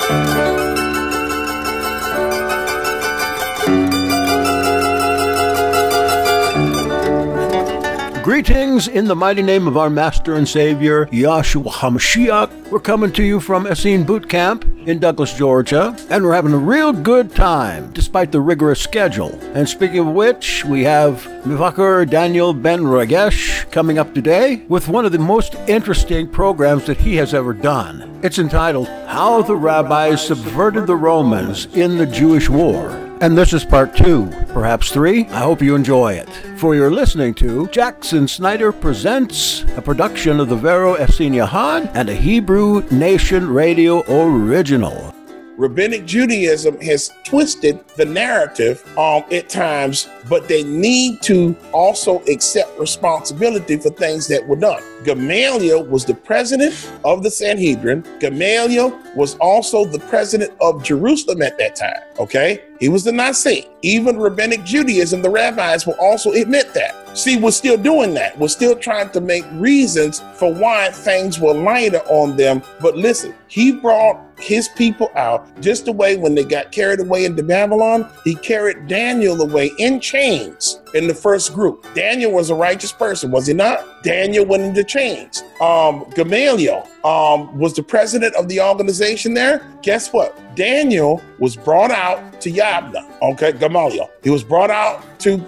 Greetings in the mighty name of our Master and Savior, Yahshua HaMashiach. We're coming to you from Essene Boot Camp in Douglas, Georgia, and we're having a real good time despite the rigorous schedule. And speaking of which, we have Mivakar Daniel Ben Regesh coming up today with one of the most interesting programs that he has ever done. It's entitled, How the Rabbis Subverted the Romans in the Jewish War. And this is part 2, perhaps 3. I hope you enjoy it. For you're listening to Jackson Snyder Presents, a production of the Vero Essene Yahad and a Hebrew Nation Radio original. Rabbinic Judaism has twisted the narrative at times, but they need to also accept responsibility for things that were done. Gamaliel was the president of the Sanhedrin. Gamaliel was also the president of Jerusalem at that time, okay? He was the Nasi. Even Rabbinic Judaism, the rabbis will also admit that. See, we're still doing that. We're still trying to make reasons for why things were lighter on them. But listen, he brought his people out just the way when they got carried away into Babylon, he carried Daniel away in chains in the first group. Daniel was a righteous person, was he not? Daniel went into chains. Gamaliel was the president of the organization there. Guess what? Daniel was brought out to Yabna. Okay, Gamaliel. He was brought out to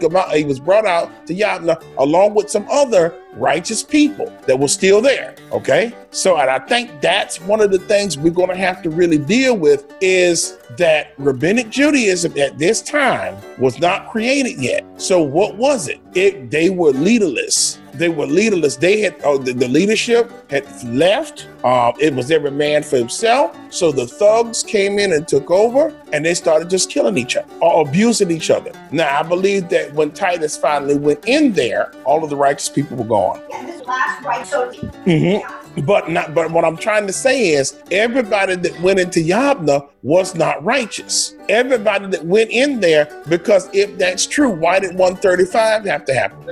Yabna along with some other righteous people that were still there. Okay, so and I think that's one of the things we're going to have to really deal with is that Rabbinic Judaism at this time was not created yet. So what was it? They were leaderless. They were leaderless. They had the leadership had left. It was every man for himself. So the thugs came in and took over, and they started just killing each other or abusing each other. Now I believe that when Titus finally went in there, all of the righteous people were gone. Yeah, this last right so But what I'm trying to say is everybody that went into Yabna was not righteous. Everybody that went in there, because if that's true, why did 135 have to happen?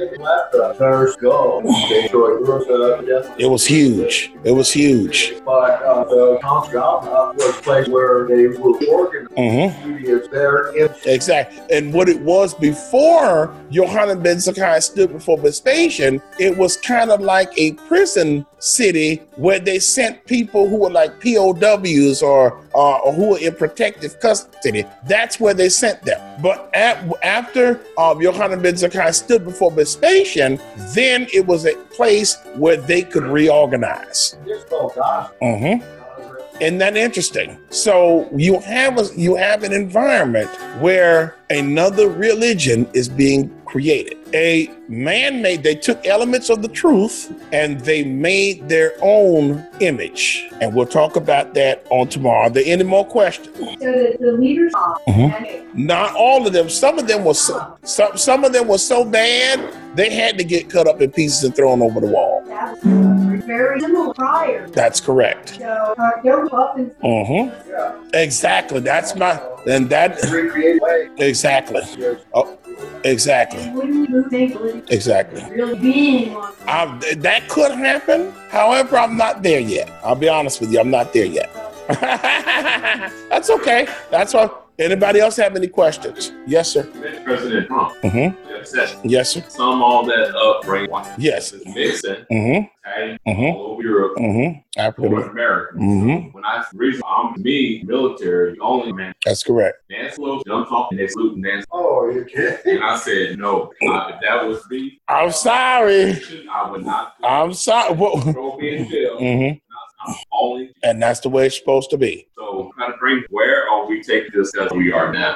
It was huge. It was huge. But the Yabna was a place where they were organized. There. Exactly. And what it was before Yohanan ben Zakkai stood before Vespasian, it was kind of like a prison city where they sent people who were like POWs or who were in protective custody. That's where they sent them. But after Yohanan ben Zakkai stood before Vespasian, then it was a place where they could reorganize. Isn't that interesting? So you have an environment where another religion is being created. A man-made, they took elements of the truth and they made their own image. And we'll talk about that on tomorrow. Are there any more questions? So the leaders, Not all of them. Some of them were some of them were so bad they had to get cut up in pieces and thrown over the wall. that was very similar prior. That's correct. So there was up and Exactly. That's my and that exactly. Oh, exactly. wouldn't you think Exactly. really being on That could happen. However, I'm not there yet. I'll be honest with you. I'm not there yet. That's okay. That's why. Anybody else have any questions? Yes, sir. President Trump. Yes, sir. Sum all that up, right? Yes. Mixing, tagging Mhm. all over Europe, Africa. North America. Mhm. When I'm me, military, the only man. That's correct. Nancy Pelosi jumps off and they salute Nancy. Oh, you can't. And I said, no, if that was me, I'm sorry. I would not I'm sorry. throw me in jail. I'm only. And that's the way it's supposed to be. So, kind of bring where are we taking this as we are now?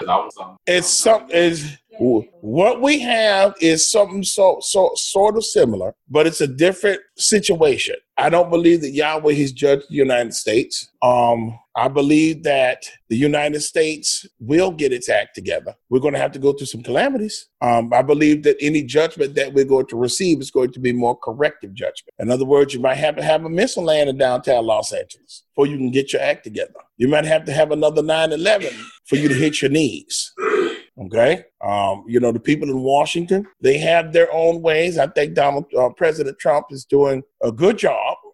What we have is something so sort of similar, but it's a different situation. I don't believe that Yahweh has judged the United States. I believe that the United States will get its act together. We're going to have to go through some calamities. I believe that any judgment that we're going to receive is going to be more corrective judgment. In other words, you might have to have a missile land in downtown Los Angeles before you can get your act together. You might have to have another 9/11 for you to hit your knees. Okay. The people in Washington, they have their own ways. I think President Trump is doing a good job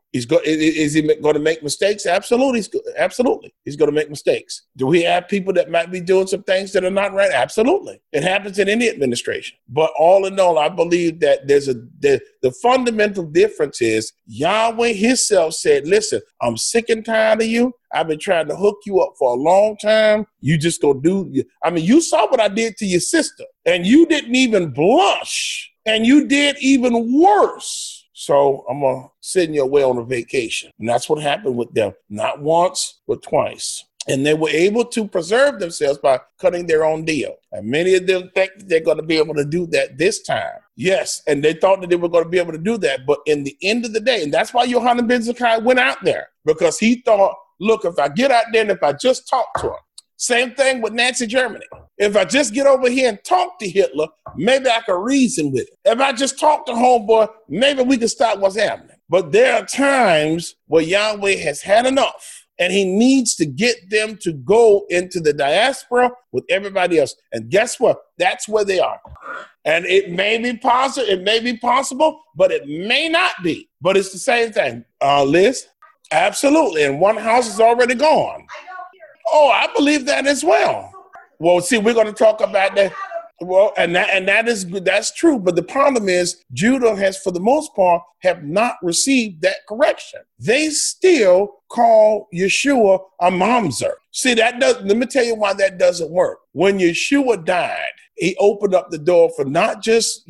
Is he going to make mistakes? Absolutely. Absolutely. He's going to make mistakes. Do we have people that might be doing some things that are not right? Absolutely. It happens in any administration. But all in all, I believe that the fundamental difference is Yahweh himself said, listen, I'm sick and tired of you. I've been trying to hook you up for a long time. You just go you saw what I did to your sister and you didn't even blush and you did even worse. So I'm going to send you away on a vacation. And that's what happened with them. Not once, but twice. And they were able to preserve themselves by cutting their own deal. And many of them think they're going to be able to do that this time. Yes, and they thought that they were going to be able to do that. But in the end of the day, and that's why Yohanan ben Zakkai went out there. Because he thought, look, if I get out there and if I just talk to him, same thing with Nazi Germany. If I just get over here and talk to Hitler, maybe I can reason with it. If I just talk to homeboy, maybe we can stop what's happening. But there are times where Yahweh has had enough and he needs to get them to go into the diaspora with everybody else. And guess what? That's where they are. And it may be possible, but it may not be. But it's the same thing. Liz? Absolutely. And one house is already gone. Oh, I believe that as well. Well, see, we're going to talk about that. Well, that's true. But the problem is Judah has, for the most part, have not received that correction. They still call Yeshua a mamzer. See, let me tell you why that doesn't work. When Yeshua died, he opened up the door for not just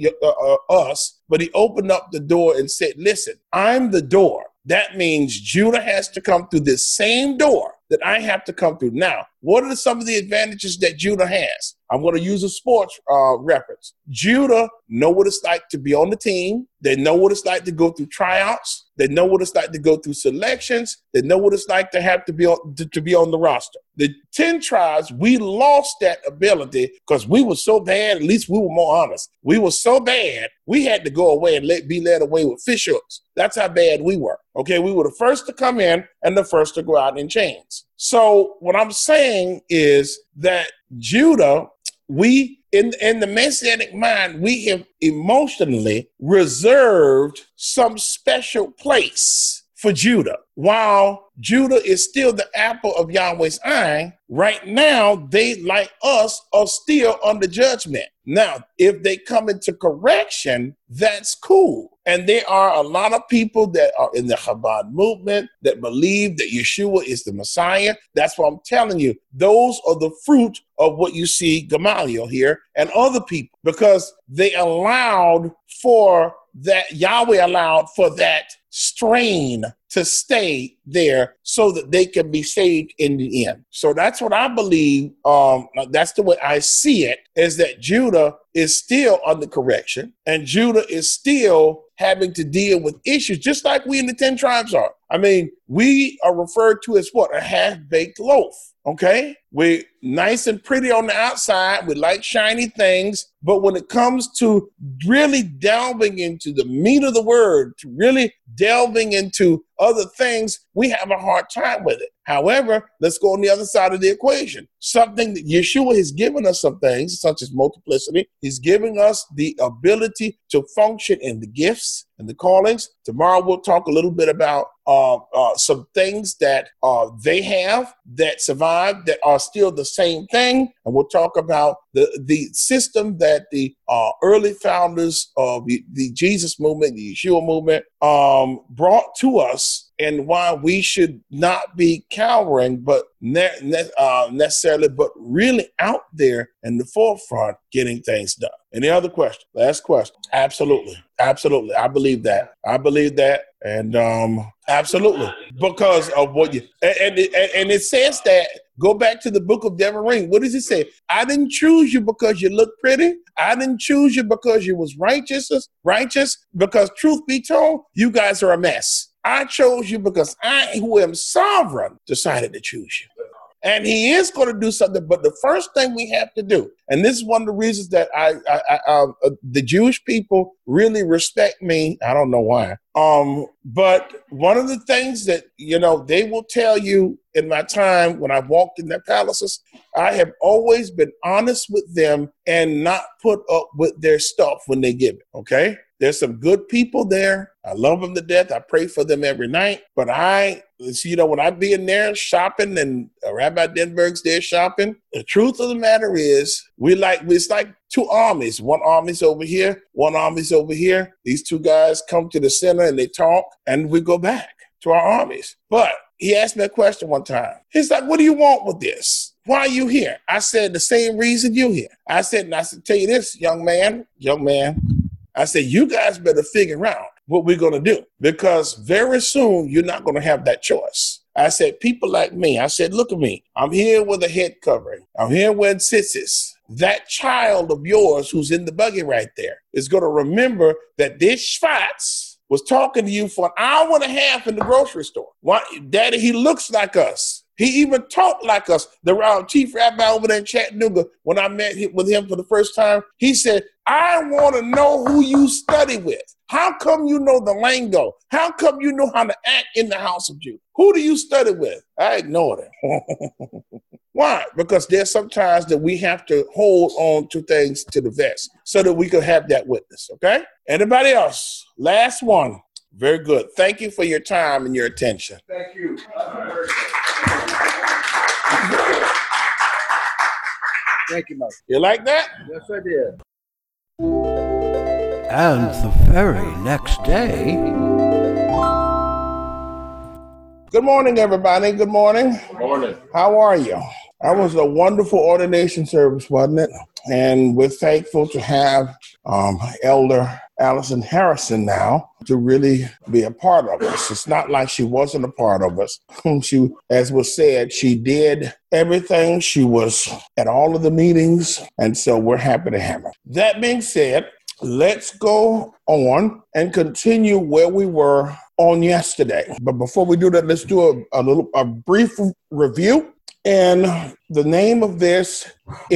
us, but he opened up the door and said, listen, I'm the door. That means Judah has to come through this same door that I have to come through. Now, what are some of the advantages that Judah has? I'm going to use a sports reference. Judah know what it's like to be on the team. They know what it's like to go through tryouts. They know what it's like to go through selections. They know what it's like to have to be on the roster. The 10 tribes, we lost that ability because we were so bad. At least we were more honest. We were so bad, we had to go away and be led away with fish hooks. That's how bad we were. Okay, we were the first to come in and the first to go out in chains. So what I'm saying is that Judah, we, in the Messianic mind, we have emotionally reserved some special place for Judah. While Judah is still the apple of Yahweh's eye, right now, they, like us, are still under judgment. Now, if they come into correction, that's cool. And there are a lot of people that are in the Chabad movement that believe that Yeshua is the Messiah. That's what I'm telling you. Those are the fruit of what you see Gamaliel here and other people, because they allowed for that, Yahweh allowed for that strain to stay there so that they can be saved in the end. So that's what I believe. That's the way I see it, is that Judah is still under correction and Judah is still having to deal with issues just like we in the 10 tribes are. I mean, we are referred to as what? A half-baked loaf. Okay? We're nice and pretty on the outside. We like shiny things. But when it comes to really delving into the meat of the word, to really delving into other things, we have a hard time with it. However, let's go on the other side of the equation. Something that Yeshua has given us some things, such as multiplicity. He's giving us the ability to function in the gifts and the callings. Tomorrow we'll talk a little bit about some things that they have that survive that are still the same thing. And we'll talk about the system that the early founders of the Jesus movement, the Yeshua movement, brought to us, and why we should not be cowering, but necessarily, but really out there in the forefront getting things done. Any other question? Last question. Absolutely. Absolutely. I believe that. And absolutely. Because of what you, and it says that, go back to the book of Devarim. What does it say? I didn't choose you because you look pretty. I didn't choose you because you was righteous, because truth be told, you guys are a mess. I chose you because I, who am sovereign, decided to choose you. And he is going to do something. But the first thing we have to do, and this is one of the reasons that the Jewish people really respect me. I don't know why. But one of the things that, they will tell you in my time when I walked in their palaces, I have always been honest with them and not put up with their stuff when they give it. Okay. There's some good people there. I love them to death. I pray for them every night. But when I be in there shopping and Rabbi Denberg's there shopping, the truth of the matter is it's like two armies. One army's over here, one army's over here. These two guys come to the center and they talk and we go back to our armies. But he asked me a question one time. He's like, what do you want with this? Why are you here? I said, the same reason you're here. I said, tell you this, young man. I said, you guys better figure out what we're going to do, because very soon you're not going to have that choice. I said, people like me, I said, look at me. I'm here with a head covering. I'm here wearing tzitzis. That child of yours who's in the buggy right there is going to remember that this Schwartz was talking to you for an hour and a half in the grocery store. Why, Daddy, he looks like us. He even talked like us. The chief rabbi over there in Chattanooga, when I met with him for the first time, he said, I want to know who you study with. How come you know the lingo? How come you know how to act in the house of Judah? Who do you study with? I ignored him. Why? Because there's sometimes that we have to hold on to things to the vest so that we can have that witness, okay? Anybody else? Last one. Very good. Thank you for your time and your attention. Thank you. Thank you, Mike. You like that? Yes, I did. And the very next day... Good morning, everybody. Good morning. Good morning. How are you? That was a wonderful ordination service, wasn't it? And we're thankful to have Elder Allison Harrison now to really be a part of us. It's not like she wasn't a part of us. She, as was said, she did everything. She was at all of the meetings, and so we're happy to have her. That being said, let's go on and continue where we were on yesterday. But before we do that, let's do a brief review. And the name of this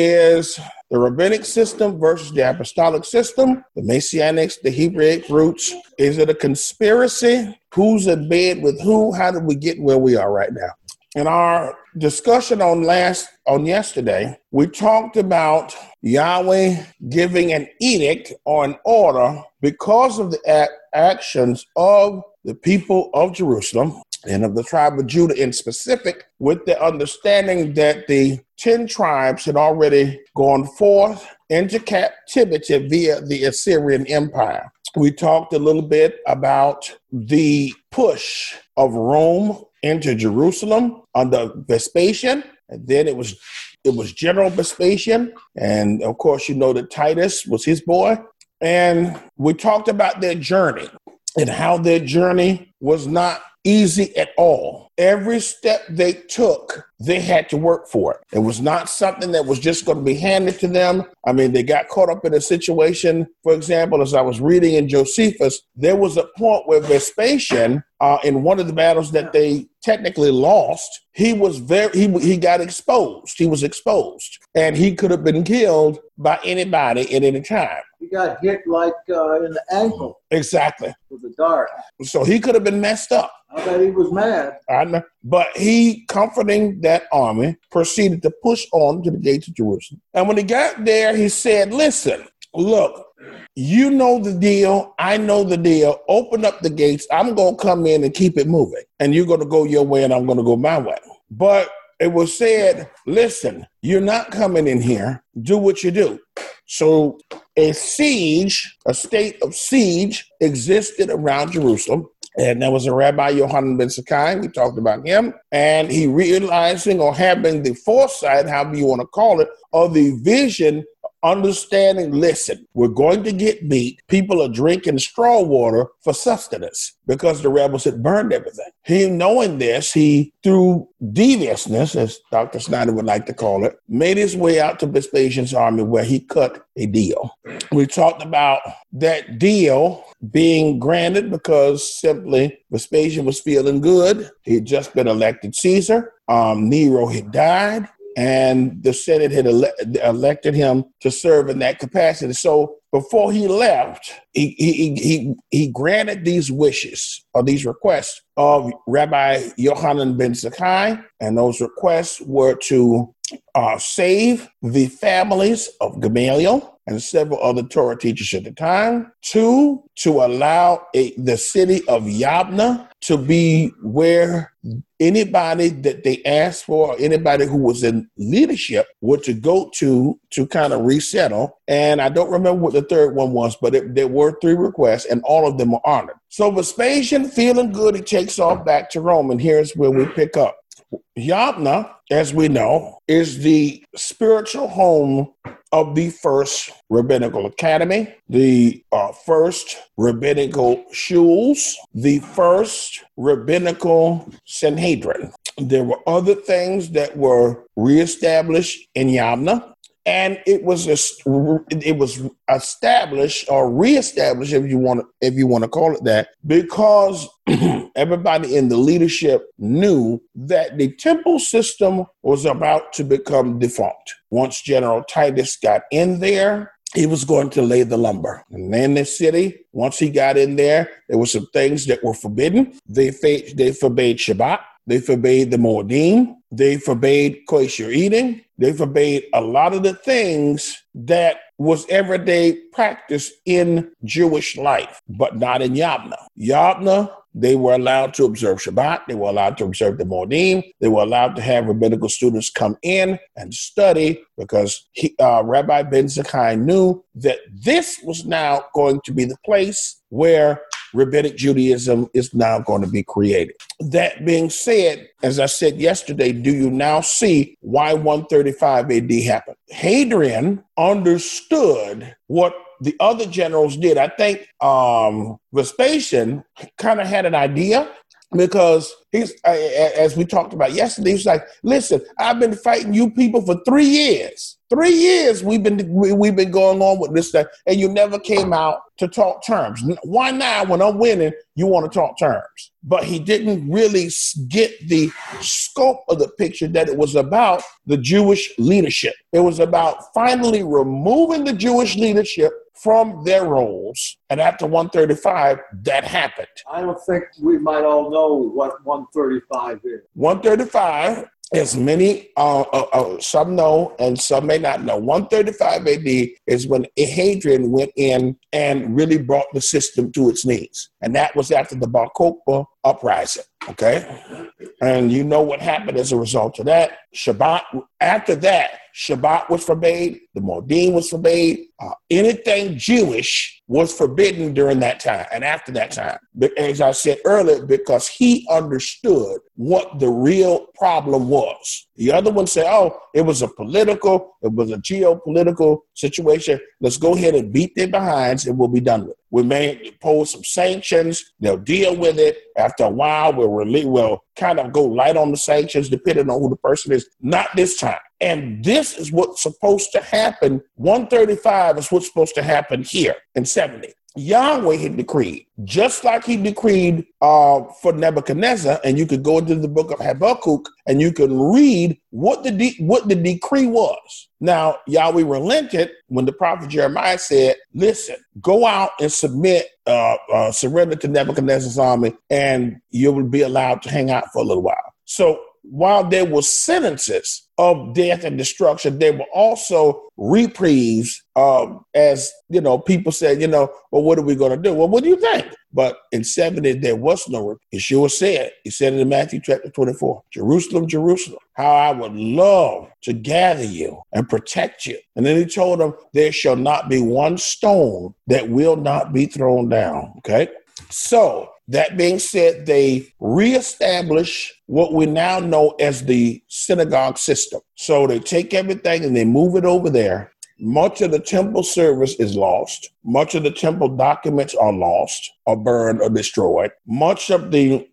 is the rabbinic system versus the apostolic system, the Messianics, the Hebraic roots. Is it a conspiracy? Who's in bed with who? How did we get where we are right now? In our discussion on yesterday, we talked about Yahweh giving an edict or an order because of the actions of the people of Jerusalem and of the tribe of Judah in specific, with the understanding that the 10 tribes had already gone forth into captivity via the Assyrian Empire. We talked a little bit about the push of Rome into Jerusalem under Vespasian, and then it was General Vespasian, and of course you know that Titus was his boy. And we talked about their journey and how their journey was not easy at all. Every step they took, they had to work for it. It was not something that was just going to be handed to them. I mean, they got caught up in a situation. For example, as I was reading in Josephus, there was a point where Vespasian, in one of the battles that they technically lost, he got exposed. He was exposed, and he could have been killed by anybody at any time. He got hit like in the ankle. Exactly. With a dart. So he could have been messed up. I bet he was mad. I know. But he, comforting that army, proceeded to push on to the gates of Jerusalem. And when he got there, he said, listen, look, you know the deal. I know the deal. Open up the gates. I'm going to come in and keep it moving. And you're going to go your way and I'm going to go my way. But it was said, listen, you're not coming in here. Do what you do. So a state of siege existed around Jerusalem. And there was a Rabbi Yohanan ben Zakkai. We talked about him. And he realizing or having the foresight, however you want to call it, of the vision, understanding, listen, we're going to get beat. People are drinking straw water for sustenance because the rebels had burned everything. He, knowing this, he, through deviousness, as Dr. Snyder would like to call it, made his way out to Vespasian's army where he cut a deal. We talked about that deal being granted because simply Vespasian was feeling good. He had just been elected Caesar. Nero had died. And the Senate had elected him to serve in that capacity. So before he left, he granted these wishes or these requests of Rabbi Yohanan ben Zakkai. And those requests were to save the families of Gamaliel, and several other Torah teachers at the time. 2, to allow the city of Yabna to be where anybody that they asked for, or anybody who was in leadership, were to go to kind of resettle. And I don't remember what the third one was, but there were 3 requests, and all of them were honored. So Vespasian, feeling good, he takes off back to Rome, and here's where we pick up. Yabna, as we know, is the spiritual home of the first rabbinical academy, the first rabbinical shuls, the first rabbinical Sanhedrin. There were other things that were reestablished in Yabna, and it was established or reestablished, if you want to call it that, because everybody in the leadership knew that the temple system was about to become defunct. Once General Titus got in there, he was going to lay the lumber. And in the city, once he got in there were some things that were forbidden. They forbade Shabbat. They forbade the Moedim. They forbade kosher eating. They forbade a lot of the things that was everyday practice in Jewish life, but not in Yabna. Yabna, they were allowed to observe Shabbat. They were allowed to observe the Moedim. They were allowed to have rabbinical students come in and study, because Rabbi Ben Zakkai knew that this was now going to be the place where Rabbinic Judaism is now going to be created. That being said, as I said yesterday, do you now see why 135 AD happened? Hadrian understood what the other generals did. I think Vespasian kind of had an idea, because he's, as we talked about yesterday, he's like, listen, I've been fighting you people for 3 years. 3 years we've been going on with this stuff, and you never came out to talk terms. Why now, when I'm winning, you want to talk terms? But he didn't really get the scope of the picture, that it was about the Jewish leadership. It was about finally removing the Jewish leadership from their roles. And after 135, that happened. I don't think we might all know what 135 is. 135, as many, some know and some may not know, 135 AD is when Hadrian went in and really brought the system to its knees. And that was after the Bar Kokhba uprising, okay? And you know what happened as a result of that. Shabbat, after that, Shabbat was forbade, the Moedim was forbade, anything Jewish was forbidden during that time and after that time. But as I said earlier, because he understood what the real problem was. The other one said, oh, it was a geopolitical situation. Let's go ahead and beat their behinds and we'll be done with it. We may impose some sanctions. They'll deal with it. After a while, we'll kind of go light on the sanctions depending on who the person is. Not this time. And this is what's supposed to happen. 135 is what's supposed to happen here in 70. Yahweh had decreed, just like he decreed for Nebuchadnezzar, and you could go into the book of Habakkuk and you can read what the decree was. Now, Yahweh relented when the prophet Jeremiah said, listen, go out and surrender to Nebuchadnezzar's army, and you will be allowed to hang out for a little while. So while there were sentences of death and destruction, there were also reprieves, as, people said, well, what are we going to do? Well, what do you think? But in 70, there was no, Yeshua said, he said in Matthew chapter 24, Jerusalem, Jerusalem, how I would love to gather you and protect you. And then he told them, there shall not be one stone that will not be thrown down. Okay. So that being said, they reestablish what we now know as the synagogue system. So they take everything and they move it over there. Much of the temple service is lost. Much of the temple documents are lost or burned or destroyed. Much of the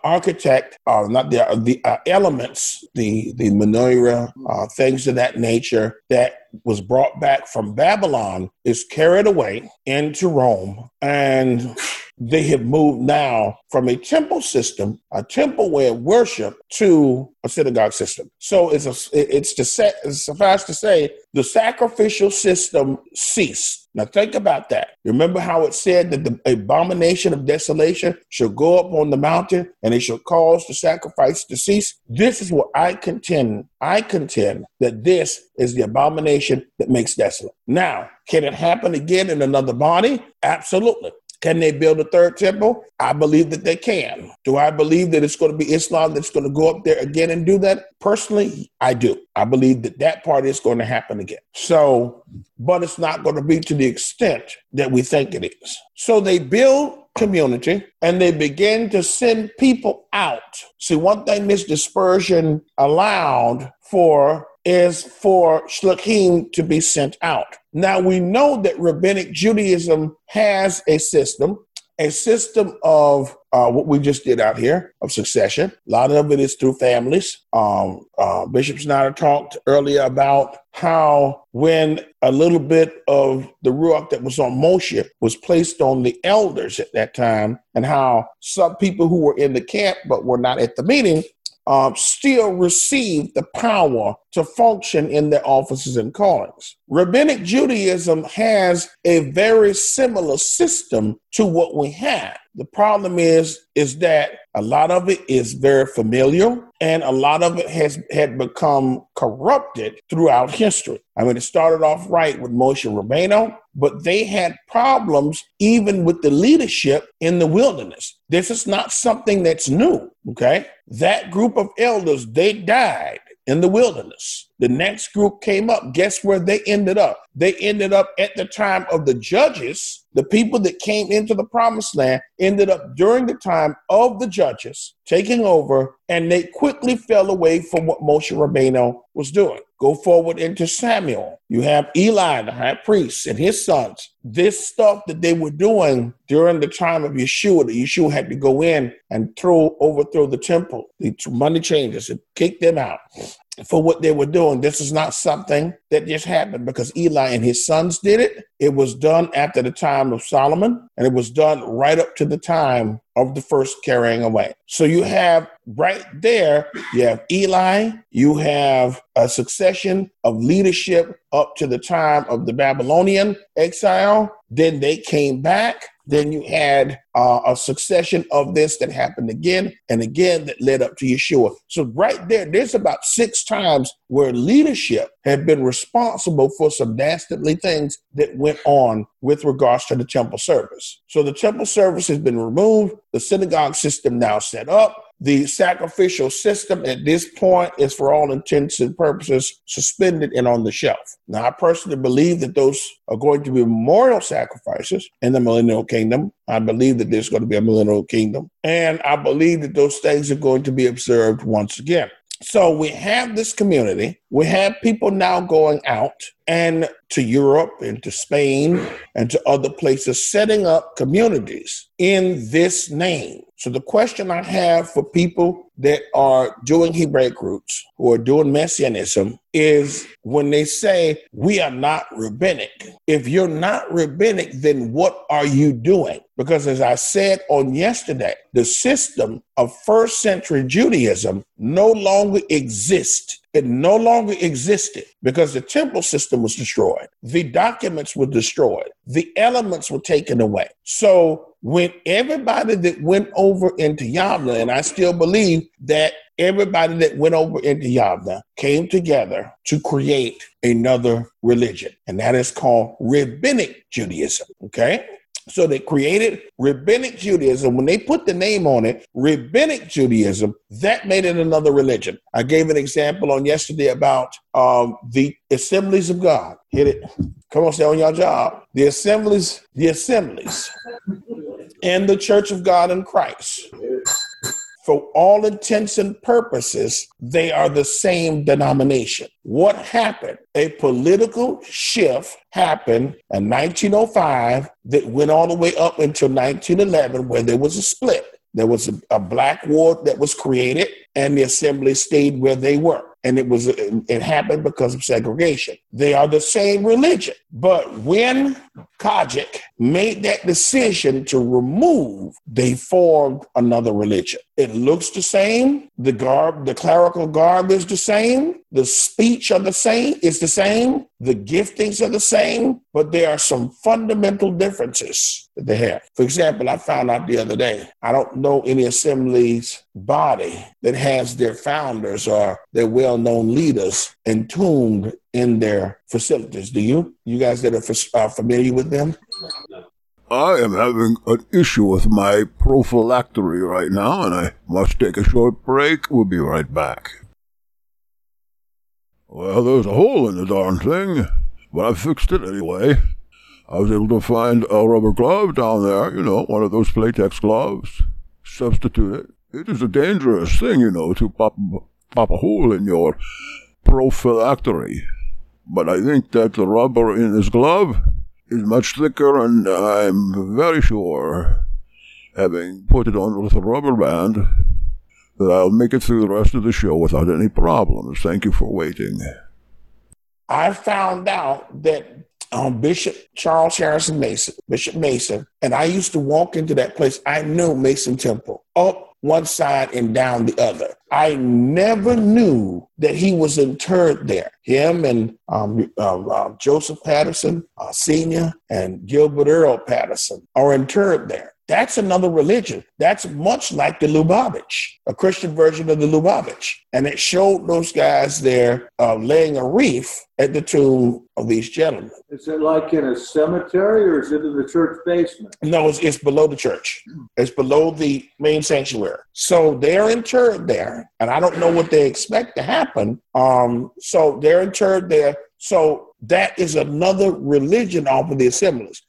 elements, the menorah, things of that nature that was brought back from Babylon is carried away into Rome, and they have moved now from a temple system, a temple way of worship, to a synagogue system. So it's suffice to say, the sacrificial system ceased. Now think about that. Remember how it said that the abomination of desolation shall go up on the mountain and it shall cause the sacrifice to cease? This is what I contend. I contend that this is the abomination that makes desolate. Now, can it happen again in another body? Absolutely. Can they build a third temple? I believe that they can. Do I believe that it's going to be Islam that's going to go up there again and do that? Personally, I do. I believe that that part is going to happen again. So, but it's not going to be to the extent that we think it is. So they build community and they begin to send people out. See, one thing this dispersion allowed for is for Shluchim to be sent out. Now, we know that Rabbinic Judaism has a system of what we just did out here, of succession. A lot of it is through families. Bishop Snyder talked earlier about how when a little bit of the Ruach that was on Moshe was placed on the elders at that time, and how some people who were in the camp but were not at the meeting still received the power to function in their offices and callings. Rabbinic Judaism has a very similar system to what we have. The problem is that a lot of it is very familiar and a lot of it had become corrupted throughout history. I mean, it started off right with Moshe Rabbeinu, but they had problems even with the leadership in the wilderness. This is not something that's new, okay? That group of elders, they died in the wilderness. The next group came up. Guess where they ended up? They ended up at the time of the judges. The people that came into the promised land ended up during the time of the judges taking over, and they quickly fell away from what Moshe Rabbeinu was doing. Go forward into Samuel. You have Eli, the high priest, and his sons. This stuff that they were doing during the time of Yeshua, that Yeshua had to go in and overthrow the temple, the money changers, and kick them out for what they were doing. This is not something that just happened because Eli and his sons did it. It was done after the time of Solomon, and it was done right up to the time of the first carrying away. So you have right there, you have Eli, you have a succession of leadership up to the time of the Babylonian exile. Then they came back. Then you had a succession of this that happened again and again that led up to Yeshua. So right there's about 6 times where leadership had been responsible for some dastardly things that went on with regards to the temple service. So the temple service has been removed. The synagogue system now set up. The sacrificial system at this point is, for all intents and purposes, suspended and on the shelf. Now, I personally believe that those are going to be memorial sacrifices in the millennial kingdom. I believe that there's going to be a millennial kingdom. And I believe that those things are going to be observed once again. So we have this community. We have people now going out and to Europe and to Spain and to other places, setting up communities in this name. So the question I have for people that are doing Hebraic roots, who are doing Messianism, is when they say, we are not rabbinic. If you're not rabbinic, then what are you doing? Because as I said on yesterday, the system of first century Judaism no longer exists. It no longer existed because the temple system was destroyed. The documents were destroyed. The elements were taken away. So when everybody that went over into Yavna, and I still believe that everybody that went over into Yavna came together to create another religion, and that is called Rabbinic Judaism, okay? So they created Rabbinic Judaism. When they put the name on it, Rabbinic Judaism, that made it another religion. I gave an example on yesterday about the Assemblies of God. Hit it. Come on, stay on your job. The assemblies, and the Church of God in Christ. For all intents and purposes, they are the same denomination. What happened? A political shift happened in 1905 that went all the way up until 1911, where there was a split. There was a black ward that was created, and the assembly stayed where they were. And it happened because of segregation. They are the same religion. But when Kojic made that decision to remove, they formed another religion. It looks the same. The clerical garb is the same. The speech are the same. It's the same. The giftings are the same, but there are some fundamental differences that they have. For example, I found out the other day, I don't know any assembly's body that has their founders or their well-known leaders entombed in their facilities. Do you? You guys that are familiar with them? I am having an issue with my prophylactory right now, and I must take a short break. We'll be right back. Well, there's a hole in the darn thing, but I fixed it anyway. I was able to find a rubber glove down there, one of those Playtex gloves. Substitute it. It is a dangerous thing, to pop a hole in your prophylactory. But I think that the rubber in this glove is much thicker, and I'm very sure, having put it on with a rubber band, that I'll make it through the rest of the show without any problems. Thank you for waiting. I found out that Bishop Charles Harrison Mason, Bishop Mason, and I used to walk into that place. I knew Mason Temple up one side and down the other. I never knew that he was interred there. Him and Joseph Patterson, Sr., and Gilbert Earl Patterson are interred there. That's another religion. That's much like the Lubavitch, a Christian version of the Lubavitch. And it showed those guys there laying a wreath at the tomb of these gentlemen. Is it like in a cemetery or is it in the church basement? No, it's below the church. It's below the main sanctuary. So they're interred there. And I don't know what they expect to happen. So they're interred there. So that is another religion off of the assemblies.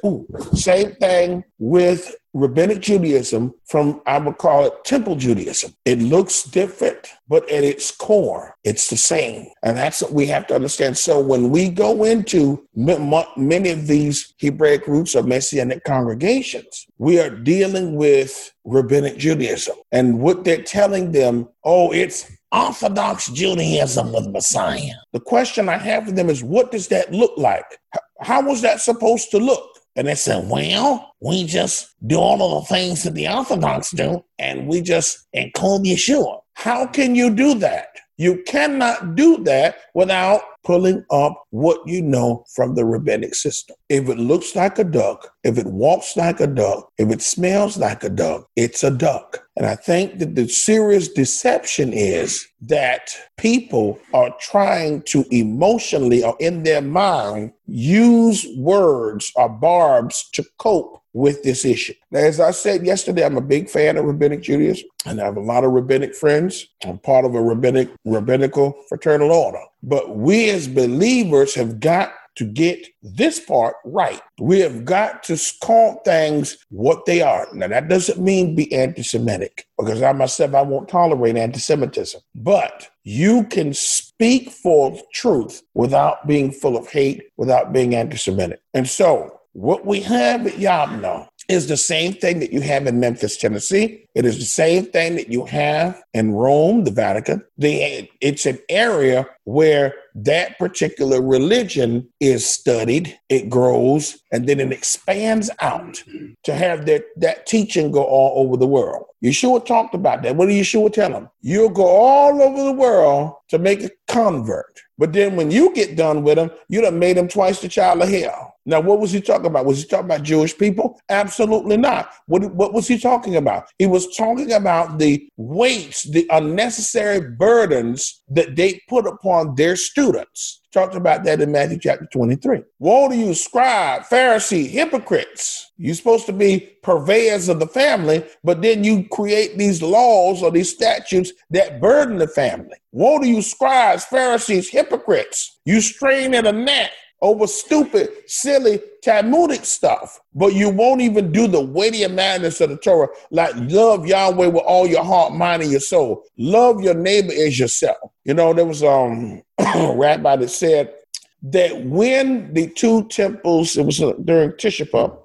Same thing with Rabbinic Judaism from, I would call it, Temple Judaism. It looks different, but at its core, it's the same. And that's what we have to understand. So when we go into many of these Hebraic roots or Messianic congregations, we are dealing with Rabbinic Judaism. And what they're telling them, it's Orthodox Judaism with Messiah. The question I have for them is, what does that look like? How was that supposed to look? And they said, well, we just do all of the things that the Orthodox do, and we just include Yeshua. How can you do that? You cannot do that without pulling up what you know from the rabbinic system. If it looks like a duck, if it walks like a duck, if it smells like a duck, it's a duck. And I think that the serious deception is that people are trying to emotionally or in their mind use words or barbs to cope with this issue. Now, as I said yesterday, I'm a big fan of Rabbinic Judaism, and I have a lot of rabbinic friends. I'm part of a rabbinical fraternal order. But we as believers have got to get this part right. We have got to call things what they are. Now, that doesn't mean be anti-Semitic, because I myself, I won't tolerate anti-Semitism. But you can speak for truth without being full of hate, without being anti-Semitic. And so what we have at Yabno is the same thing that you have in Memphis, Tennessee. It is the same thing that you have in Rome, the Vatican. It's an area where that particular religion is studied, it grows, and then it expands out to have that teaching go all over the world. Yeshua talked about that. What did Yeshua tell him? You'll go all over the world to make a convert. But then when you get done with him, you done made him twice the child of hell. Now, what was he talking about? Was he talking about Jewish people? Absolutely not. What was he talking about? He was talking about the weights, the unnecessary burdens that they put upon their students. Talked about that in Matthew chapter 23. Woe to you, scribe, Pharisee, hypocrites. You're supposed to be purveyors of the family, but then you create these laws or these statutes that burden the family. Woe to you, scribes, Pharisees, hypocrites. You strain at a gnat over stupid, silly, Talmudic stuff, but you won't even do the weightier matters of the Torah, like love Yahweh with all your heart, mind, and your soul. Love your neighbor as yourself. There was a rabbi that said that when the two temples, it was during Tisha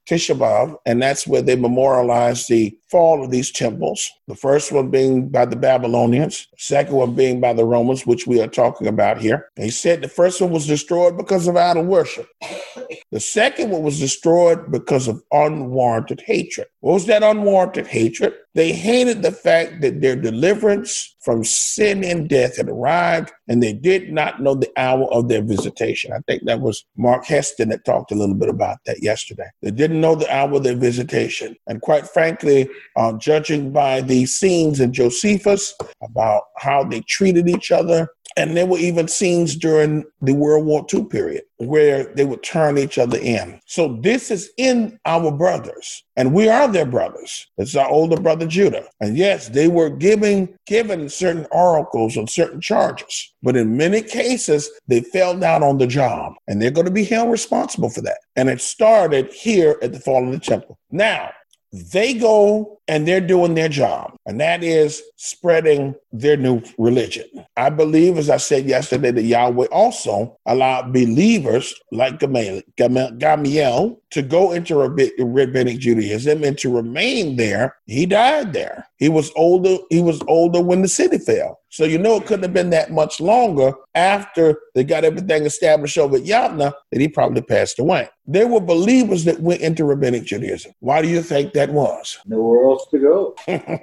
Tisha B'Av, and that's where they memorialize the fall of these temples. The first one being by the Babylonians, the second one being by the Romans, which we are talking about here. And he said the first one was destroyed because of idol worship. The second one was destroyed because of unwarranted hatred. What was that unwarranted hatred? They hated the fact that their deliverance from sin and death had arrived, and they did not know the hour of their visitation. I think that was Mark Heston that talked a little bit about that yesterday. They didn't know the hour of their visitation. And quite frankly, judging by the scenes in Josephus about how they treated each other, and there were even scenes during the World War II period where they would turn each other in. So this is in our brothers, and we are their brothers. It's our older brother Judah. And yes, they were given certain oracles on certain charges, but in many cases, they fell down on the job, and they're going to be held responsible for that. And it started here at the fall of the temple. Now, they go and they're doing their job, and that is spreading their new religion. I believe, as I said yesterday, that Yahweh also allowed believers like Gamaliel to go into rabbinic Judaism and to remain there. He died there. He was older when the city fell. So it couldn't have been that much longer after they got everything established over at Yavna that he probably passed away. There were believers that went into rabbinic Judaism. Why do you think that was? Nowhere else to go.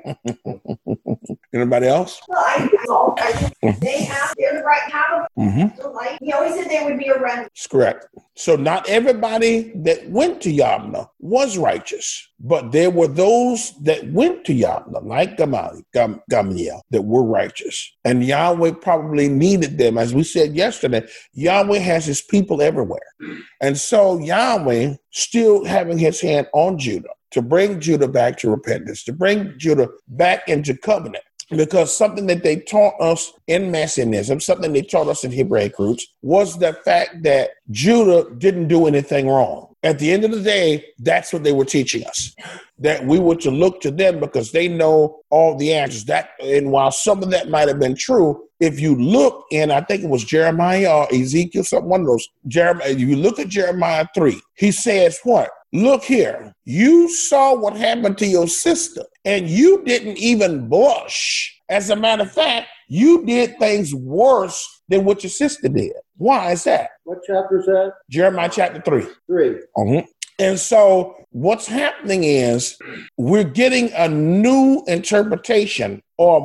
Anybody else? Well, I think they have the right kind of so like he always said there would be a remnant. That's correct. So not everybody that went to Yavna was righteous, but there were those that went to Yavna, like Gamaliel, that were righteous. And Yahweh probably needed them. As we said yesterday, Yahweh has his people everywhere. And so Yahweh still having his hand on Judah to bring Judah back to repentance, to bring Judah back into covenant. Because something that they taught us in Messianism, something they taught us in Hebraic roots, was the fact that Judah didn't do anything wrong. At the end of the day, that's what they were teaching us, that we were to look to them because they know all the answers. And while some of that might have been true, if you look in, I think it was Jeremiah or Ezekiel, one of those, if you look at Jeremiah 3, he says what? Look here, you saw what happened to your sister, and you didn't even blush. As a matter of fact, you did things worse than what your sister did. Why is that? What chapter is that? Jeremiah chapter 3. 3. And so what's happening is we're getting a new interpretation, or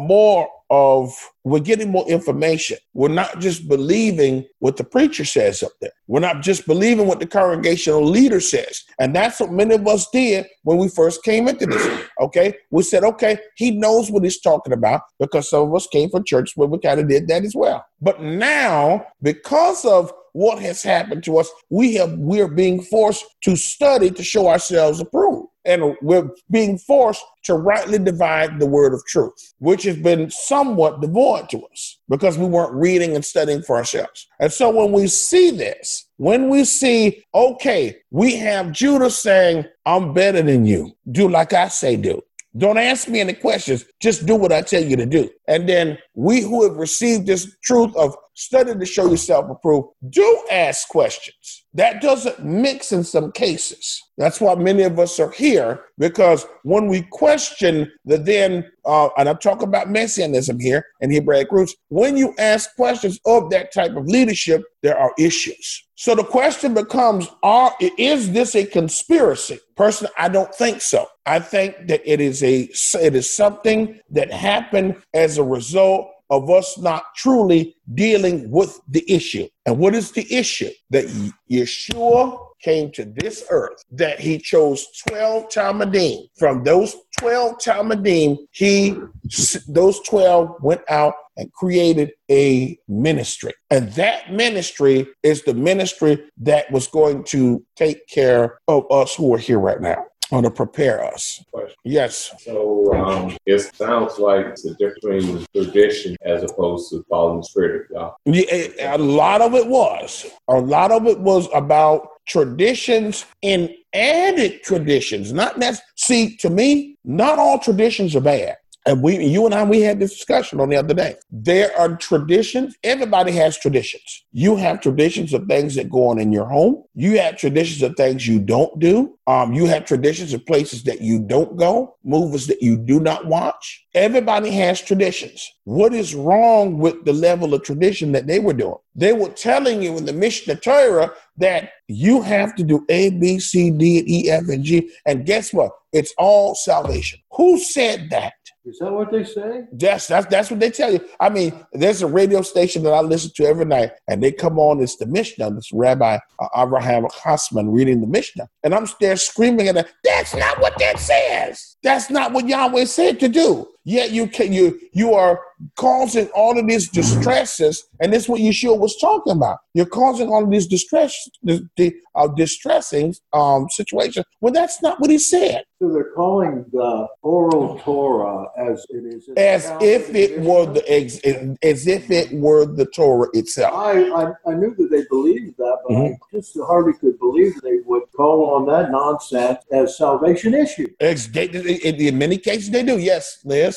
we're getting more information. We're not just believing what the preacher says up there. We're not just believing what the congregational leader says. And that's what many of us did when we first came into this. Okay. We said, okay, he knows what he's talking about, because some of us came from churches where we kind of did that as well. But now, because of what has happened to us, we're being forced to study to show ourselves approved. And we're being forced to rightly divide the word of truth, which has been somewhat devoid to us because we weren't reading and studying for ourselves. And so when we see this, when we see, okay, we have Judah saying, I'm better than you. Do like I say do. Don't ask me any questions. Just do what I tell you to do. And then we who have received this truth of study to show yourself approved, do ask questions. That doesn't mix in some cases. That's why many of us are here, because when we question and I'm talking about Messianism here and Hebraic roots, when you ask questions of that type of leadership, there are issues. So the question becomes, is this a conspiracy? Personally, I don't think so. I think that it is something that happened as a result of us not truly dealing with the issue. And what is the issue? That Yeshua came to this earth, that he chose 12 Talmudim. From those 12 Talmudim, those 12 went out and created a ministry. And that ministry is the ministry that was going to take care of us who are here right now, or to prepare us. Yes. So it sounds like it's a difference between tradition as opposed to following the Spirit of God. Yeah, a lot of it was. A lot of it was about traditions and added traditions. See, to me, not all traditions are bad. And you and I, we had this discussion on the other day. There are traditions. Everybody has traditions. You have traditions of things that go on in your home. You have traditions of things you don't do. You have traditions of places that you don't go, movies that you do not watch. Everybody has traditions. What is wrong with the level of tradition that they were doing? They were telling you in the Mishnah Torah that you have to do A, B, C, D, E, F, and G. And guess what? It's all salvation. Who said that? Is that what they say? That's what they tell you. I mean, there's a radio station that I listen to every night, and they come on. It's the Mishnah. This Rabbi Abraham Hassman reading the Mishnah, and I'm there screaming at them. That's not what that says. That's not what Yahweh said to do. Yet you are causing all of these distresses, and this is what Yeshua was talking about. You're causing all of these distressing situations. Well, that's not what he said. So they're calling the oral Torah as it is, as if it were the Torah itself. I knew that they believed that, but I just hardly could believe they would call on that nonsense as salvation issue. In many cases, they do. Yes, Liz.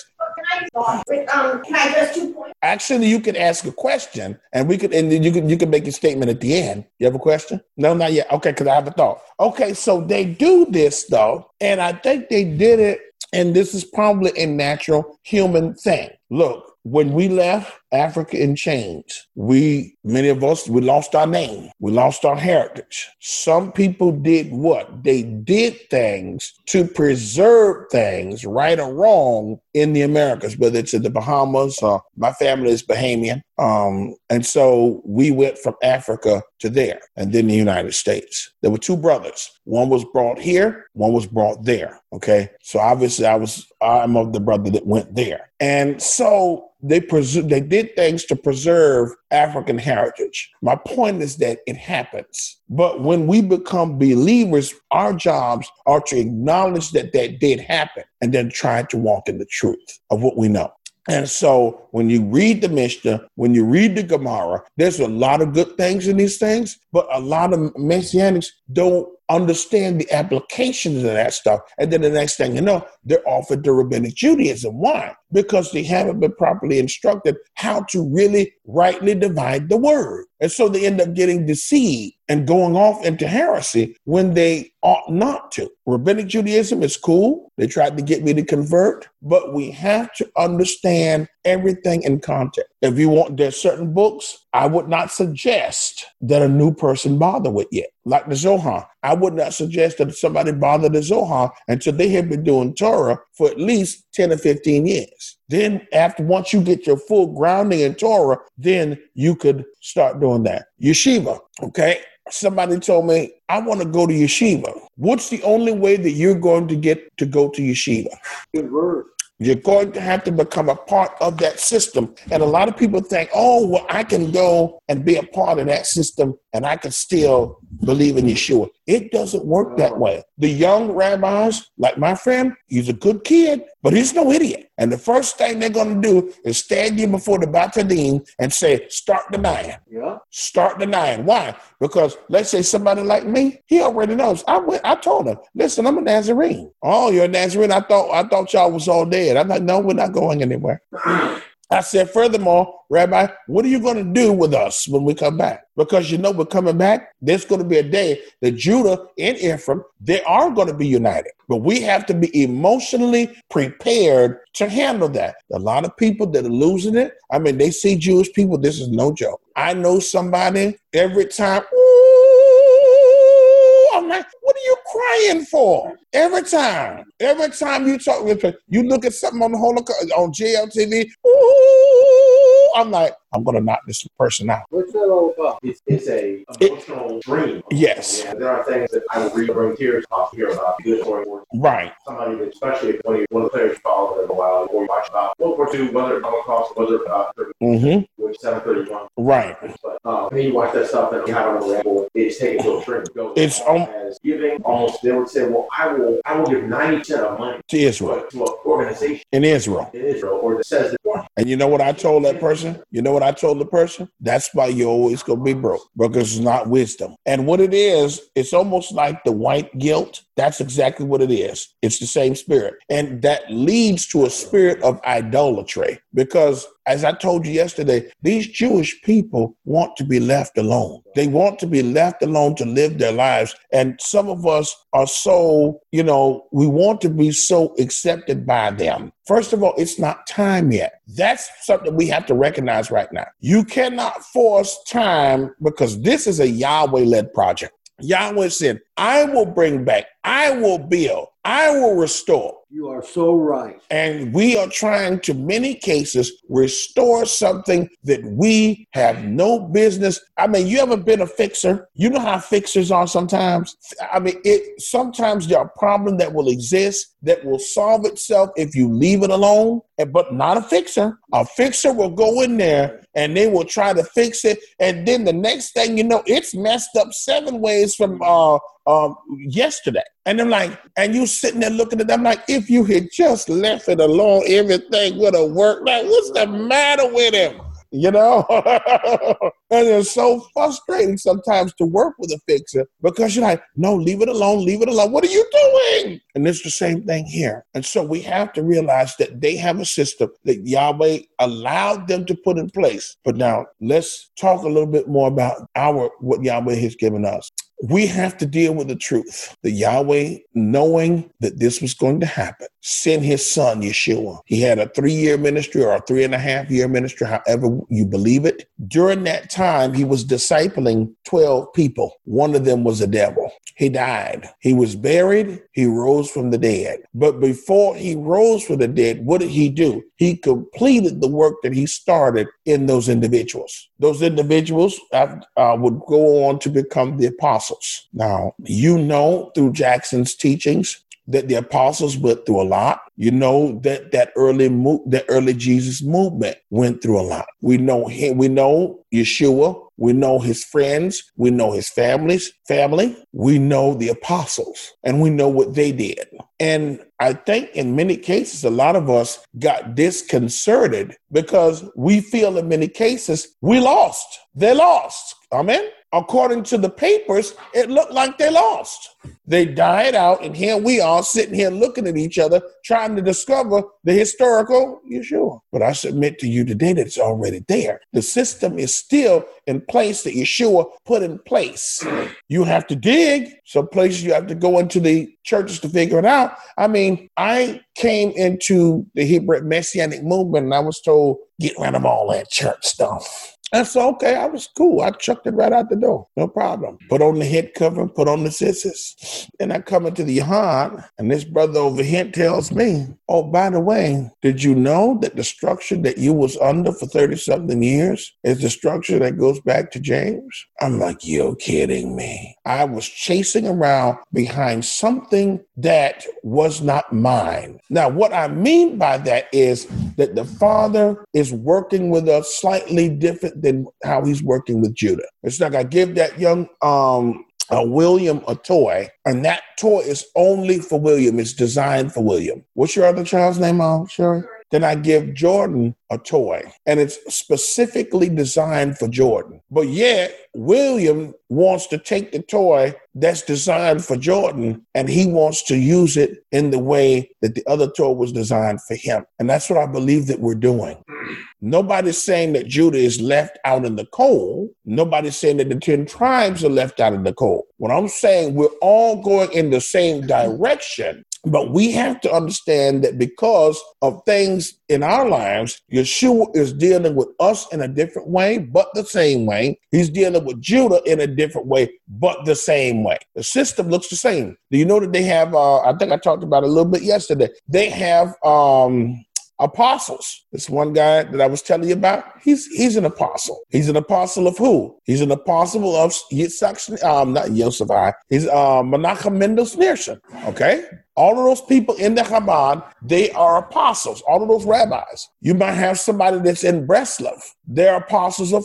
Can I address 2 points? Actually, you could ask a question, and then you can make a statement at the end. You have a question? No, not yet. Okay, because I have a thought. Okay, so they do this though, and I think they did it, and this is probably a natural human thing. Look, when we left Africa in chains, many of us, we lost our name. We lost our heritage. Some people did what? They did things to preserve things, right or wrong, in the Americas, whether it's in the Bahamas. My family is Bahamian. And so we went from Africa to there, and then the United States. There were two brothers. One was brought here, one was brought there. Okay. So obviously I'm of the brother that went there. And so they did things to preserve African heritage. My point is that it happens. But when we become believers, our jobs are to acknowledge that did happen and then try to walk in the truth of what we know. And so when you read the Mishnah, when you read the Gemara, there's a lot of good things in these things, but a lot of Messianics don't understand the applications of that stuff. And then the next thing you know, they're offered to Rabbinic Judaism. Why? Because they haven't been properly instructed how to really rightly divide the word. And so they end up getting deceived and going off into heresy when they ought not to. Rabbinic Judaism is cool. They tried to get me to convert, but we have to understand everything in context. If you want, there's certain books I would not suggest that a new person bother with yet. Like the Zohar. I would not suggest that somebody bother the Zohar until they have been doing Torah for at least 10 or 15 years. Then once you get your full grounding in Torah, then you could start doing that. Yeshiva, okay? Somebody told me, I want to go to yeshiva. What's the only way that you're going to get to go to yeshiva? Good word. You're going to have to become a part of that system. And a lot of people think, oh, well, I can go and be a part of that system and I can still believe in Yeshua. It doesn't work that way. The young rabbis, like my friend, he's a good kid, but he's no idiot. And the first thing they're going to do is stand you before the Batadim and say, start denying. Yeah. Start denying. Why? Because let's say somebody like me, he already knows. I told him, listen, I'm a Nazarene. Oh, you're a Nazarene? I thought y'all was all dead. I'm like, no, we're not going anywhere. I said, furthermore, Rabbi, what are you going to do with us when we come back? Because we're coming back. There's going to be a day that Judah and Ephraim, they are going to be united. But we have to be emotionally prepared to handle that. A lot of people that are losing it, I mean, they see Jewish people. This is no joke. I know somebody every time, I'm like, what are you crying for? Every time you talk, you look at something on the Holocaust, on JLTV, I'm like, I'm going to knock this person out. What's that all about? It's a emotional dream. Yes. Yeah, there are things that I will read, bring tears off here about good story. Right. Somebody that, especially when one of the players follow it a while, or you watch about World War II, whether it's Holocaust, whether it's about which 731. Right. But when you watch that stuff and you have a ramble, it's taken to a dream. It's as giving almost. They would say, well, I will give 90% of money to Israel, to an organization in Israel, or that says that. And you know what I told that person? You know what I told the person? That's why you're always going to be broke, because it's not wisdom. And what it is, it's almost like the white guilt. That's exactly what it is. It's the same spirit. And that leads to a spirit of idolatry, because as I told you yesterday, these Jewish people want to be left alone. They want to be left alone to live their lives. And some of us are so, we want to be so accepted by them. First of all, it's not time yet. That's something we have to recognize right now. You cannot force time, because this is a Yahweh-led project. Yahweh said, I will bring back, I will build, I will restore. You are so right. And we are trying to, many cases, restore something that we have no business. I mean, you ever been a fixer? You know how fixers are sometimes? I mean, sometimes there are problems that will exist that will solve itself if you leave it alone, but not a fixer. A fixer will go in there and they will try to fix it. And then the next thing you know, it's messed up 7 ways from yesterday. And I'm like, and you sitting there looking at them like, if you had just left it alone, everything would have worked. Like, what's the matter with him? And it's so frustrating sometimes to work with a fixer, because you're like, no, leave it alone, leave it alone. What are you doing? And it's the same thing here. And so we have to realize that they have a system that Yahweh allowed them to put in place. But now let's talk a little bit more about what Yahweh has given us. We have to deal with the truth. The Yahweh, knowing that this was going to happen, sent his son, Yeshua. He had a 3-year ministry or a 3.5-year ministry, however you believe it. During that time, he was discipling 12 people. One of them was a devil. He died. He was buried. He rose from the dead. But before he rose from the dead, what did he do? He completed the work that he started in those individuals. Those individuals would go on to become the apostles. Now, through Jackson's teachings, that the apostles went through a lot. That early Jesus movement went through a lot. We know him. We know Yeshua. We know his friends. We know his family. We know the apostles, and we know what they did. And I think in many cases, a lot of us got disconcerted because we feel in many cases we lost. They lost. Amen. According to the papers, it looked like they lost. They died out, and here we are sitting here looking at each other, trying to discover the historical Yeshua. But I submit to you today that it's already there. The system is still in place that Yeshua put in place. You have to dig. Some places you have to go into the churches to figure it out. I mean, I came into the Hebrew Messianic movement, and I was told, get rid of all that church stuff. And so, okay, I was cool. I chucked it right out the door. No problem. Put on the head covering, put on the scissors. Then I come into the yard, and this brother over here tells me, oh, by the way, did you know that the structure that you was under for 30-something years is the structure that goes back to James? I'm like, you're kidding me. I was chasing around behind something that was not mine. Now, what I mean by that is that the Father is working with us slightly different than how he's working with Judah. It's like I give that young William a toy, and that toy is only for William. It's designed for William. What's your other child's name, Sherry? Then I give Jordan a toy, and it's specifically designed for Jordan. But yet, William wants to take the toy that's designed for Jordan, and he wants to use it in the way that the other toy was designed for him. And that's what I believe that we're doing. Nobody's saying that Judah is left out in the cold. Nobody's saying that the 10 tribes are left out in the cold. What I'm saying, we're all going in the same direction. But we have to understand that because of things in our lives, Yeshua is dealing with us in a different way, but the same way. He's dealing with Judah in a different way, but the same way. The system looks the same. Do you know that they have, I think I talked about it a little bit yesterday, they have apostles. This one guy that I was telling you about, he's an apostle. He's an apostle of who? He's an apostle of not Yosef. He's Menachem Mendel Schneerson. Okay? All of those people in the Chabad, they are apostles. All of those rabbis. You might have somebody that's in Breslov. They're apostles of who?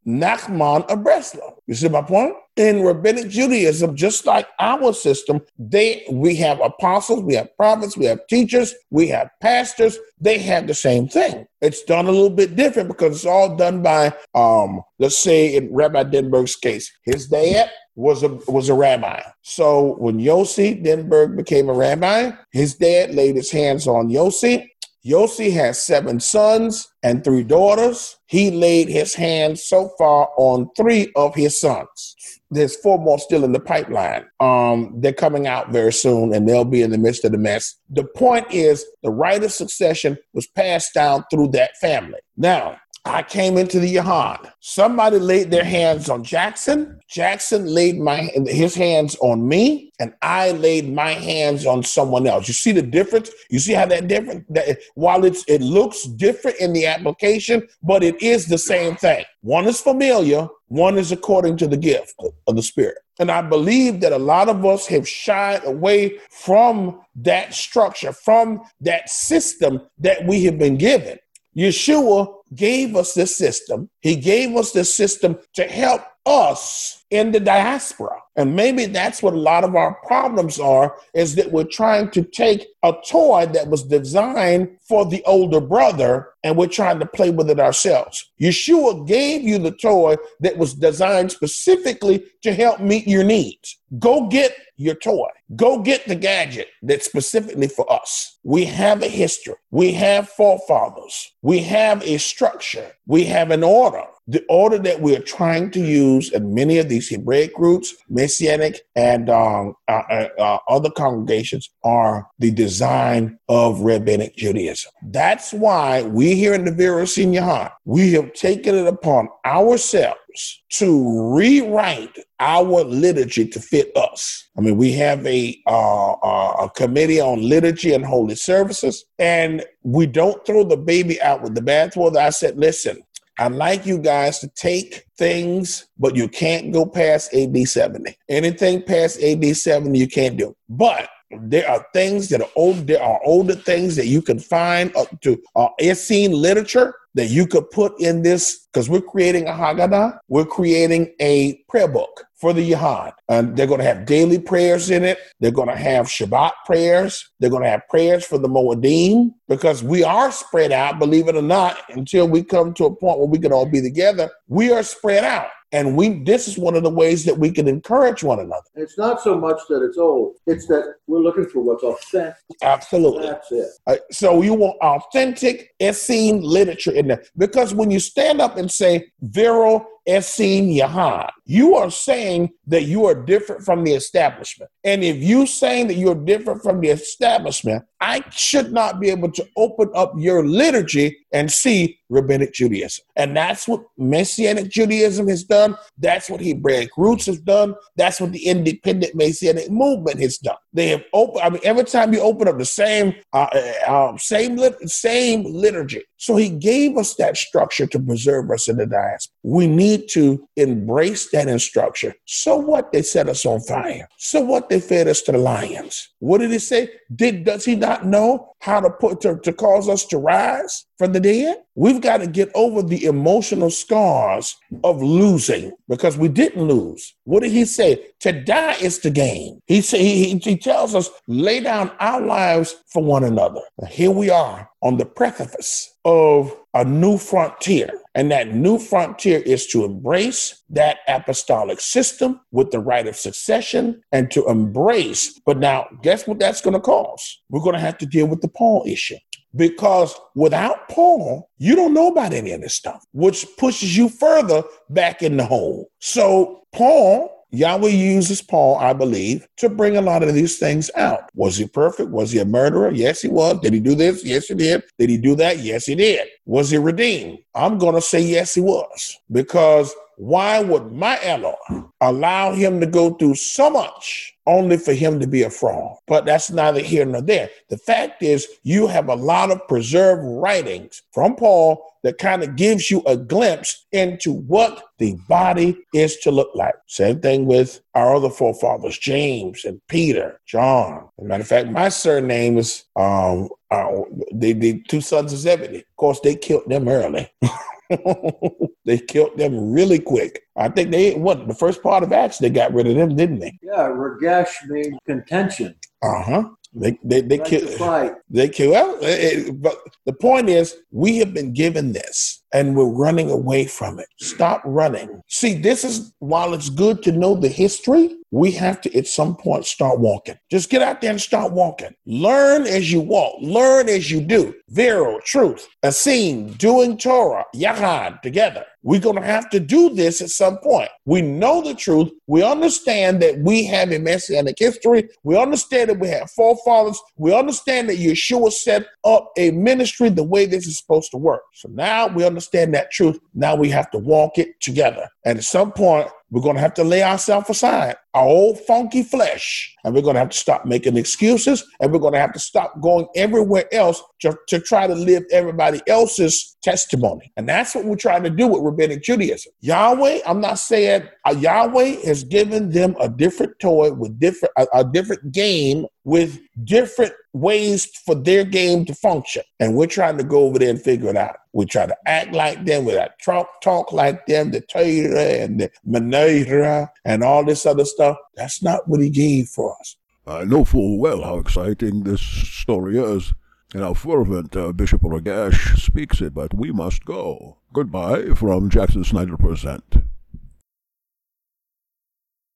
Nachman of Breslau. You see my point? In Rabbinic Judaism, just like our system, we have apostles, we have prophets, we have teachers, we have pastors. They have the same thing. It's done a little bit different because it's all done by, let's say in Rabbi Denberg's case, his dad was a rabbi. So when Yossi Denberg became a rabbi, his dad laid his hands on Yossi. Yossi has 7 sons and 3 daughters. He laid his hands so far on 3 of his sons. There's 4 more still in the pipeline. They're coming out very soon, and they'll be in the midst of the mess. The point is, the right of succession was passed down through that family. Now, I came into the Yahad. Somebody laid their hands on Jackson. Jackson laid his hands on me, and I laid my hands on someone else. You see the difference? You see how that different? While it looks different in the application, but it is the same thing. One is familiar, one is according to the gift of the Spirit. And I believe that a lot of us have shied away from that structure, from that system that we have been given. Yeshua gave us this system. He gave us this system to help us in the diaspora. And maybe that's what a lot of our problems are, is that we're trying to take a toy that was designed for the older brother and we're trying to play with it ourselves. Yeshua gave you the toy that was designed specifically to help meet your needs. Go get your toy. Go get the gadget that's specifically for us. We have a history. We have forefathers. We have a structure. We have an order. The order that we are trying to use in many of these Hebraic roots, Messianic, and other congregations are the design of Rabbinic Judaism. That's why we here in the Vera Senior High, we have taken it upon ourselves to rewrite our liturgy to fit us. I mean, we have a committee on liturgy and holy services, and we don't throw the baby out with the bathwater. I said, listen, I'd like you guys to take things, but you can't go past AD 70. Anything past AD 70, you can't do. But there are things that are old. There are older things that you can find up to Essene literature that you could put in this, because we're creating a Haggadah. We're creating a prayer book for the Yahad. And they're going to have daily prayers in it. They're going to have Shabbat prayers. They're going to have prayers for the Moedim, because we are spread out, believe it or not, until we come to a point where we can all be together. We are spread out. And this is one of the ways that we can encourage one another. It's not so much that it's old. It's that we're looking for what's authentic. Absolutely. That's it. So you want authentic Essene literature in there. Because when you stand up and say, Vero Essene Yahad, you are saying that you are different from the establishment. And if you're saying that you're different from the establishment, I should not be able to open up your liturgy and see Rabbinic Judaism. And that's what Messianic Judaism has done. That's what Hebraic roots have done. That's what the independent Messianic movement has done. They have every time you open up the same liturgy. So he gave us that structure to preserve us in the diaspora. We need to embrace that structure. So what? They set us on fire. So what? They fed us to the lions. What did he say? Does he not know how to cause us to rise from the dead? We've got to get over the emotional scars of losing, because we didn't lose. What did he say? To die is to gain. He tells us, lay down our lives for one another. Here we are on the precipice of a new frontier. And that new frontier is to embrace that apostolic system with the right of succession and to embrace. But now, guess what that's going to cause? We're going to have to deal with the Paul issue. Because without Paul, you don't know about any of this stuff, which pushes you further back in the hole. So Yahweh uses Paul, I believe, to bring a lot of these things out. Was he perfect? Was he a murderer? Yes, he was. Did he do this? Yes, he did. Did he do that? Yes, he did. Was he redeemed? I'm going to say yes, he was. Because why would my Eloi allow him to go through so much only for him to be a fraud? But that's neither here nor there. The fact is, you have a lot of preserved writings from Paul that kind of gives you a glimpse into what the body is to look like. Same thing with our other forefathers, James and Peter, John. As a matter of fact, my surname is the 2 sons of Zebedee. Of course, they killed them early. They killed them really quick. I think the first part of Acts, they got rid of them, didn't they? Yeah, Regesh means contention. They Like killed. to fight. They kill. Well, but the point is, we have been given this, and we're running away from it. Stop running. See, this is while it's good to know the history, we have to at some point start walking. Just get out there and start walking. Learn as you walk. Learn as you do. Vero, Truth, Asim, doing Torah, Yahad together. We're going to have to do this at some point. We know the truth. We understand that we have a messianic history. We understand that we have forefathers. We understand that Yeshua set up a ministry the way this is supposed to work. So now we understand that truth. Now we have to walk it together. And at some point, we're going to have to lay ourselves aside, our old funky flesh, and we're going to have to stop making excuses, and we're going to have to stop going everywhere else to try to live everybody else's testimony. And that's what we're trying to do with Rabbinic Judaism. Yahweh, I'm not saying Yahweh has given them a different toy with a different game with different ways for their game to function. And we're trying to go over there and figure it out. We try to act like them, we talk like them, the Torah and the Manera and all this other stuff. That's not what he gave for us. I know full well how exciting this story is and how fervent Bishop Regesh speaks it, but we must go. Goodbye from Jackson Snyder Present.